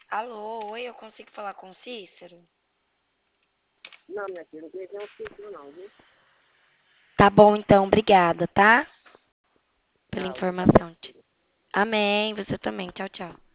Alô, oi, eu consigo falar com o Cícero? Não, minha filha, não conhecia o Cícero não, viu? Tá bom, então, obrigada, tá? Pela Tchau, fica bem. informação. Amém, você também. Tchau, tchau.